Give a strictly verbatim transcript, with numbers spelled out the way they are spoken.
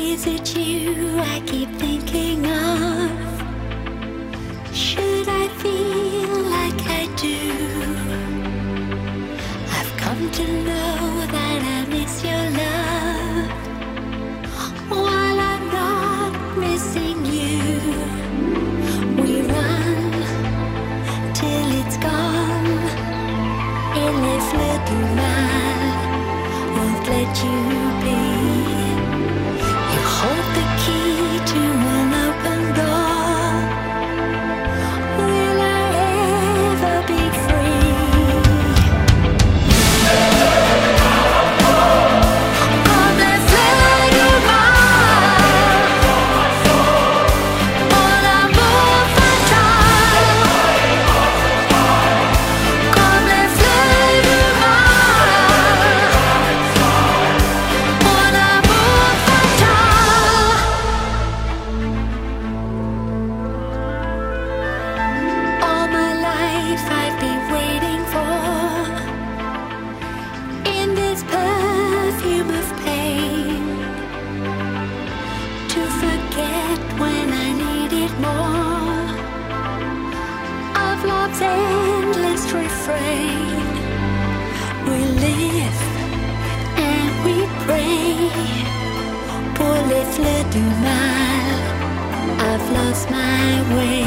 Is it you I keep thinking of? Should I feel like I do? I've come to know that I miss your love while I'm not missing you. We run till it's gone et les fleurs du mal won't let you be. Hold the key to an open door. Will I ever be free? Comme les fleurs du mal, mon amour fatal. Comme les fleurs du mal, mon amour fatal. All my life I've been waiting for, in this perfume of pain, to forget when I needed more of love's endless refrain. We live and we pray pour les fleurs du mal. I've lost my way.